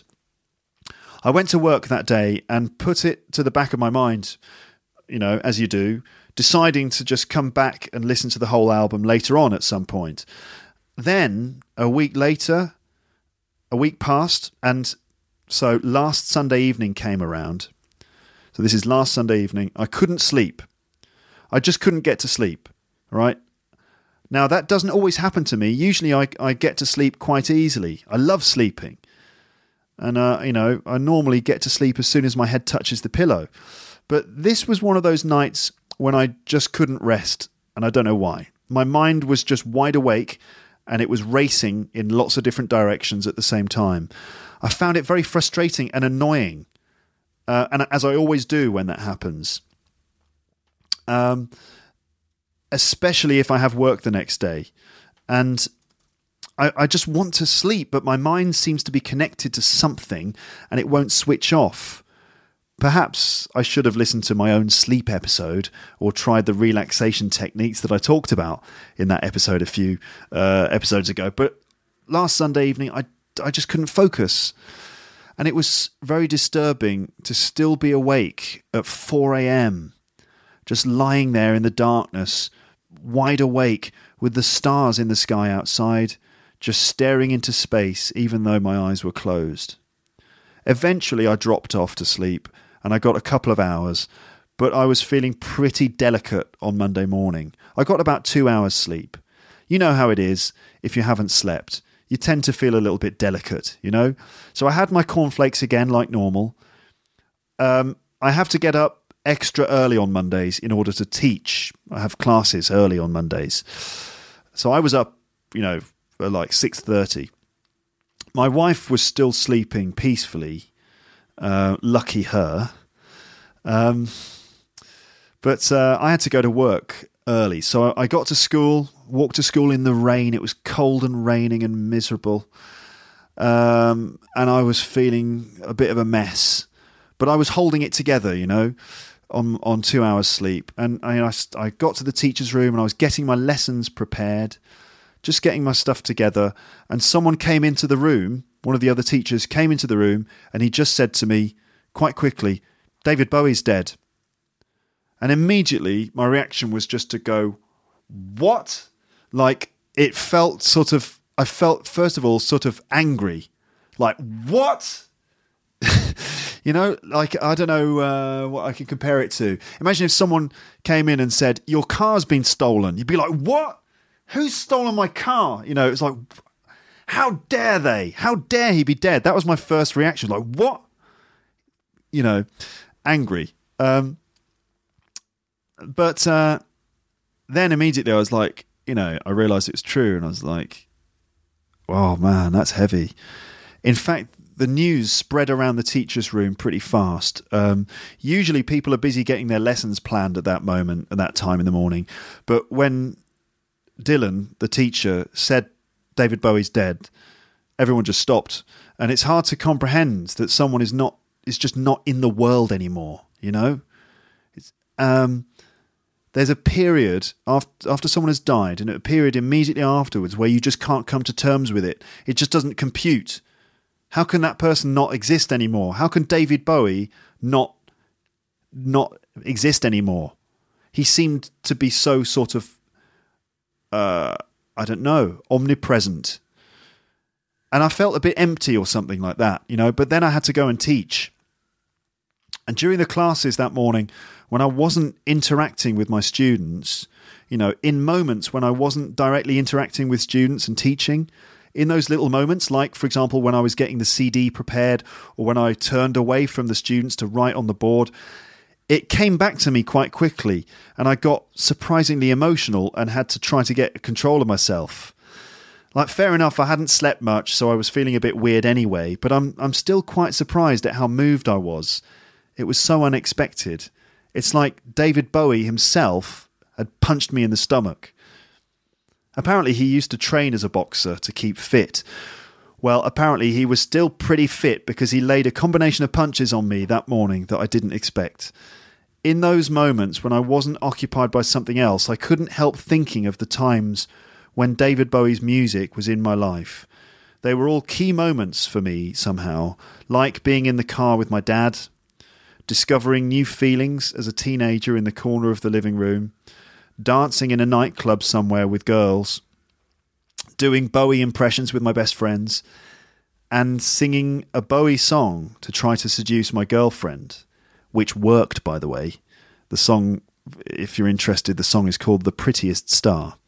S4: I went to work that day and put it to the back of my mind, you know, as you do, deciding to just come back and listen to the whole album later on at some point. Then, a week later, a week passed, and so last Sunday evening came around. So this is last Sunday evening. I couldn't sleep. I just couldn't get to sleep, right? Now, that doesn't always happen to me. Usually I, I get to sleep quite easily. I love sleeping. And, uh, you know, I normally get to sleep as soon as my head touches the pillow. But this was one of those nights when I just couldn't rest, and I don't know why. My mind was just wide awake, and it was racing in lots of different directions at the same time. I found it very frustrating and annoying, uh, and as I always do when that happens. Um, especially if I have work the next day. And I, I just want to sleep, but my mind seems to be connected to something, and it won't switch off. Perhaps I should have listened to my own sleep episode or tried the relaxation techniques that I talked about in that episode a few uh, episodes ago. But last Sunday evening, I, I just couldn't focus. And it was very disturbing to still be awake at four a.m, just lying there in the darkness, wide awake with the stars in the sky outside, just staring into space even though my eyes were closed. Eventually I dropped off to sleep, and I got a couple of hours, but I was feeling pretty delicate on Monday morning. I got about two hours sleep. You know how it is if you haven't slept. You tend to feel a little bit delicate, you know? So I had my cornflakes again like normal. Um, I have to get up extra early on Mondays in order to teach. I have classes early on Mondays. So I was up, you know, at like six thirty. My wife was still sleeping peacefully. Uh, lucky her. Um, but uh, I had to go to work early. So I got to school, walked to school in the rain. It was cold and raining and miserable. Um, and I was feeling a bit of a mess. But I was holding it together, you know, on on two hours sleep. And I, I, I got to the teacher's room and I was getting my lessons prepared, just getting my stuff together. And someone came into the room, one of the other teachers came into the room, and he just said to me quite quickly, "David Bowie's dead." And immediately my reaction was just to go, what? Like, it felt sort of, I felt, first of all, sort of angry. Like, what? You know, like, I don't know uh, what I can compare it to. Imagine if someone came in and said, "Your car's been stolen." You'd be like, what? Who's stolen my car? You know, it's like, how dare they? How dare he be dead? That was my first reaction. Like, what? You know, angry. Um, but uh, then immediately I was like, you know, I realised it was true. And I was like, oh, man, that's heavy. In fact, the news spread around the teacher's room pretty fast. Um, usually people are busy getting their lessons planned at that moment, at that time in the morning. But when Dylan, the teacher, said David Bowie's dead, everyone just stopped. And it's hard to comprehend that someone is not is just not in the world anymore, you know? It's, um, there's a period after, after someone has died, and a period immediately afterwards where you just can't come to terms with it. It just doesn't compute. How can that person not exist anymore? How can David Bowie not not exist anymore? He seemed to be so sort of, uh, I don't know, omnipresent. And I felt a bit empty or something like that, you know, but then I had to go and teach. And during the classes that morning, when I wasn't interacting with my students, you know, in moments when I wasn't directly interacting with students and teaching, in those little moments, like, for example, when I was getting the C D prepared or when I turned away from the students to write on the board, it came back to me quite quickly and I got surprisingly emotional and had to try to get control of myself. Like, fair enough, I hadn't slept much, so I was feeling a bit weird anyway, but I'm I'm still quite surprised at how moved I was. It was so unexpected. It's like David Bowie himself had punched me in the stomach. Apparently he used to train as a boxer to keep fit. Well, apparently he was still pretty fit because he laid a combination of punches on me that morning that I didn't expect. In those moments when I wasn't occupied by something else, I couldn't help thinking of the times when David Bowie's music was in my life. They were all key moments for me somehow, like being in the car with my dad, discovering new feelings as a teenager in the corner of the living room, dancing in a nightclub somewhere with girls, doing Bowie impressions with my best friends, and singing a Bowie song to try to seduce my girlfriend, which worked, by the way. The song, if you're interested, the song is called The Prettiest Star.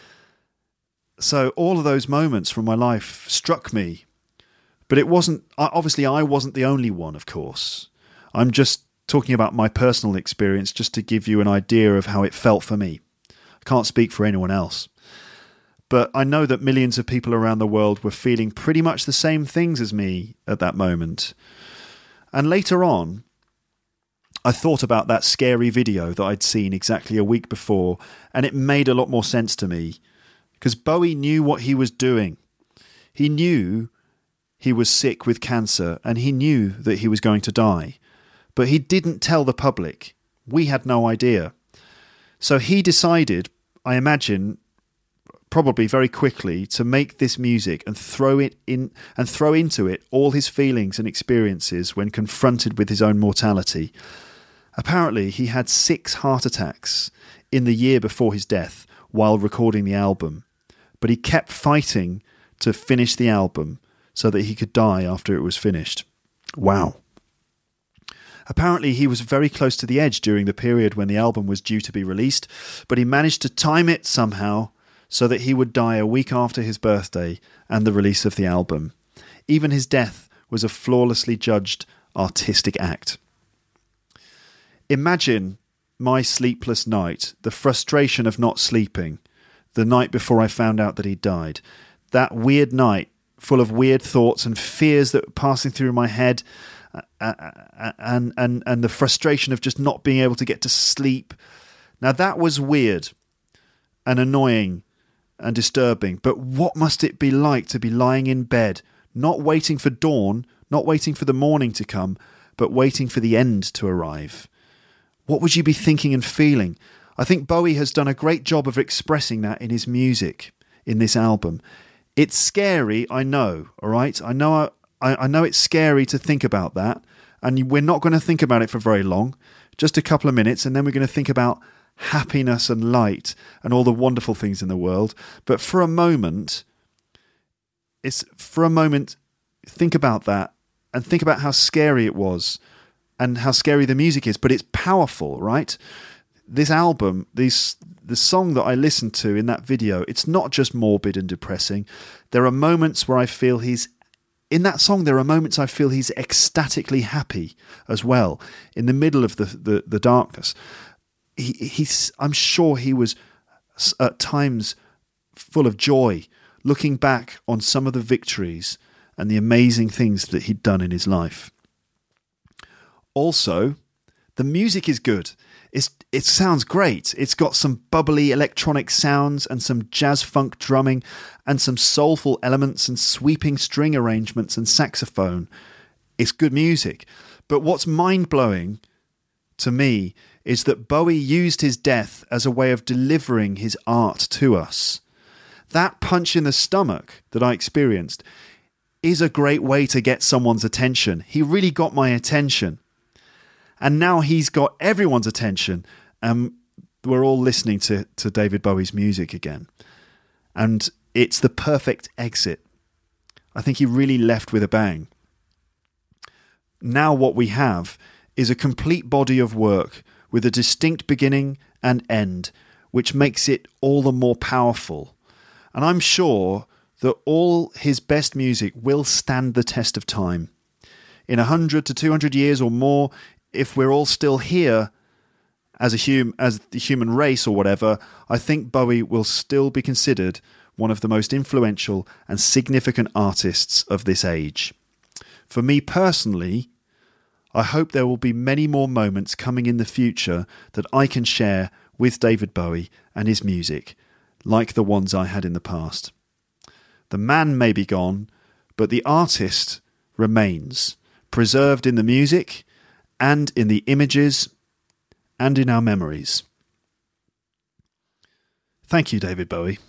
S4: So all of those moments from my life struck me, but it wasn't, obviously I wasn't the only one, of course. I'm just talking about my personal experience just to give you an idea of how it felt for me. I can't speak for anyone else. But I know that millions of people around the world were feeling pretty much the same things as me at that moment. And later on, I thought about that scary video that I'd seen exactly a week before, and it made a lot more sense to me. Because Bowie knew what he was doing. He knew he was sick with cancer, and he knew that he was going to die. But he didn't tell the public. We had no idea. So he decided, I imagine, probably very quickly, to make this music and throw it in and throw into it all his feelings and experiences when confronted with his own mortality. Apparently, he had six heart attacks in the year before his death while recording the album. But he kept fighting to finish the album so that he could die after it was finished. Wow. Apparently, he was very close to the edge during the period when the album was due to be released, but he managed to time it somehow so that he would die a week after his birthday and the release of the album. Even his death was a flawlessly judged artistic act. Imagine my sleepless night, the frustration of not sleeping, the night before I found out that he died. That weird night, full of weird thoughts and fears that were passing through my head, uh, and and and the frustration of just not being able to get to sleep. Now that was weird and annoying and disturbing, but what must it be like to be lying in bed, not waiting for dawn, not waiting for the morning to come, but waiting for the end to arrive? What would you be thinking and feeling? I think Bowie has done a great job of expressing that in his music, in this album. It's scary, I know, all right? I know I, I know it's scary to think about that, and we're not going to think about it for very long, just a couple of minutes, and then we're going to think about happiness and light and all the wonderful things in the world. But for a moment, it's for a moment, think about that and think about how scary it was and how scary the music is. But it's powerful, right? This album, these the song that I listened to in that video, it's not just morbid and depressing. There are moments where I feel he's in that song. There are moments I feel he's ecstatically happy as well in the middle of the the, the darkness. He, he's, I'm sure he was at times full of joy, looking back on some of the victories and the amazing things that he'd done in his life. Also, the music is good. It's, it sounds great. It's got some bubbly electronic sounds and some jazz funk drumming and some soulful elements and sweeping string arrangements and saxophone. It's good music. But what's mind-blowing to me is that Bowie used his death as a way of delivering his art to us. That punch in the stomach that I experienced is a great way to get someone's attention. He really got my attention. And now he's got everyone's attention, and we're all listening to, to David Bowie's music again. And it's the perfect exit. I think he really left with a bang. Now what we have is a complete body of work with a distinct beginning and end, which makes it all the more powerful. And I'm sure that all his best music will stand the test of time. In one hundred to two hundred years or more, if we're all still here as a hum- as the human race or whatever, I think Bowie will still be considered one of the most influential and significant artists of this age. For me personally, I hope there will be many more moments coming in the future that I can share with David Bowie and his music, like the ones I had in the past. The man may be gone, but the artist remains, preserved in the music and in the images and in our memories. Thank you, David Bowie.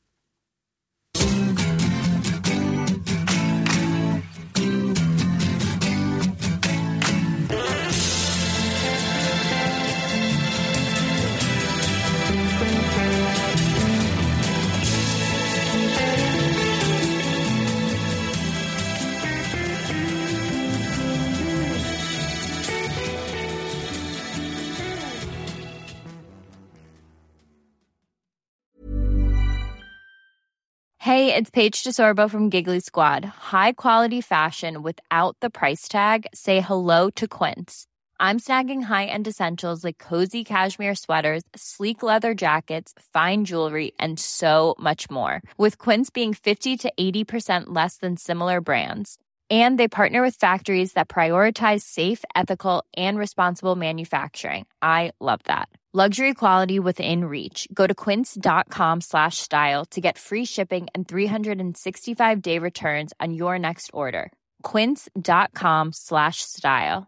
S6: Hey, it's Paige DeSorbo from Giggly Squad. High quality fashion without the price tag. Say hello to Quince. I'm snagging high-end essentials like cozy cashmere sweaters, sleek leather jackets, fine jewelry, and so much more. With Quince being fifty to eighty percent less than similar brands. And they partner with factories that prioritize safe, ethical, and responsible manufacturing. I love that. Luxury quality within reach. Go to quince.com slash style to get free shipping and three sixty-five day returns on your next order. Quince.com slash style.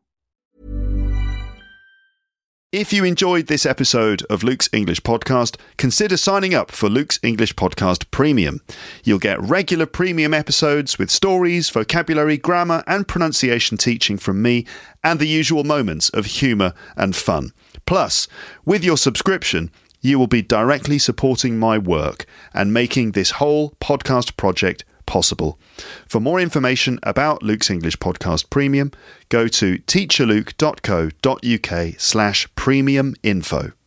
S4: If you enjoyed this episode of Luke's English Podcast, consider signing up for Luke's English Podcast Premium. You'll get regular premium episodes with stories, vocabulary, grammar, and pronunciation teaching from me, and the usual moments of humour and fun. Plus, with your subscription, you will be directly supporting my work and making this whole podcast project possible. For more information about Luke's English Podcast Premium, go to teacherluke.co.uk slash premium info.